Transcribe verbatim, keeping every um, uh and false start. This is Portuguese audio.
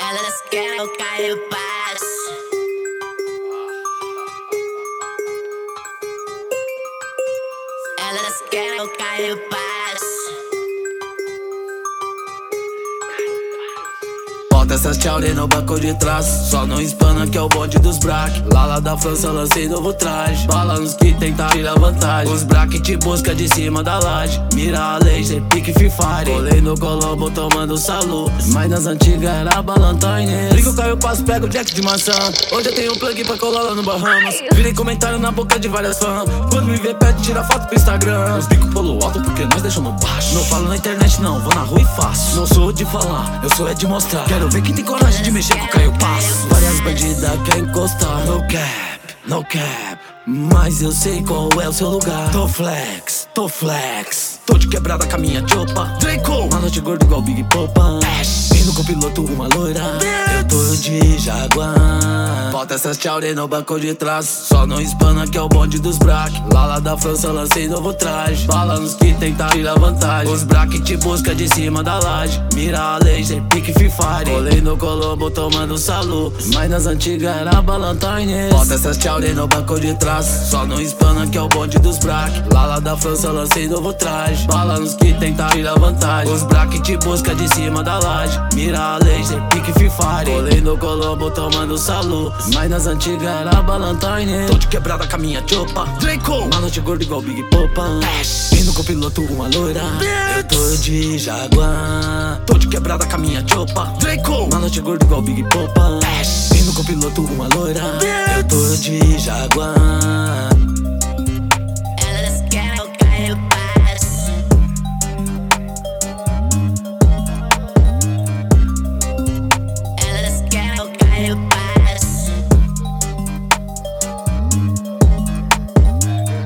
Elas querem o Caio Paz. Elas querem o Caio Paz. Bota essas tchauri no banco de trás, só não espana que é o bonde dos braque. Lá lá da França lancei novo traje, bala nos que tentar tirar vantagem. Os braque te busca de cima da laje, mira a laser, pique Free Fire. Colei no Colombo tomando salu, mas nas antigas era Ballantyne. Liga o Caio Passo, pega o jack de maçã. Hoje eu tenho um plug pra colar lá no Bahamas. Virei comentário na boca de várias fãs. Quando me vê pede, tira foto pro Instagram. Os bico pelo alto porque nós deixamos baixo. Não falo na internet não, vou na rua e faço. Não sou de falar, eu sou é de mostrar. Quero ver quem tem coragem de mexer com o Caio Passo. Várias bandidas querem encostar. No cap, no cap, mas eu sei qual é o seu lugar. Tô flex, tô flex, tô de quebrada com a minha chopa. Draco, uma noite gordo igual Big Popa. Vindo com piloto uma loira, eu tô de Jaguar. Bota essas tchauri no banco de trás, só não espana que é o bonde dos braque. Lá lá da França lancei novo traje, bala nos que tentar tirar vantagem. Os braque te busca de cima da laje, mira a laser, pique Free Fire. Colei no Colombo tomando salu, mas nas antigas era Ballantyne. Bota essas tchauri no banco de trás, só não espana que é o bonde dos braque. Lá lá da França lancei novo traje, bala nos que tentar tirar vantagem. Os braque te busca de cima da laje, mira a laser, pique Free Fire. Colei no Colombo tomando salu, mas nas antigas era Ballantyne. Tô de quebrada com a minha chopa. Draco, uma noite gordo igual Big Popa. Vindo com piloto uma loira, eu tô de Jaguar. Tô de quebrada com a minha chopa. Draco, uma noite gordo igual Big Popa. Vindo com piloto uma loira, eu tô de Jaguar.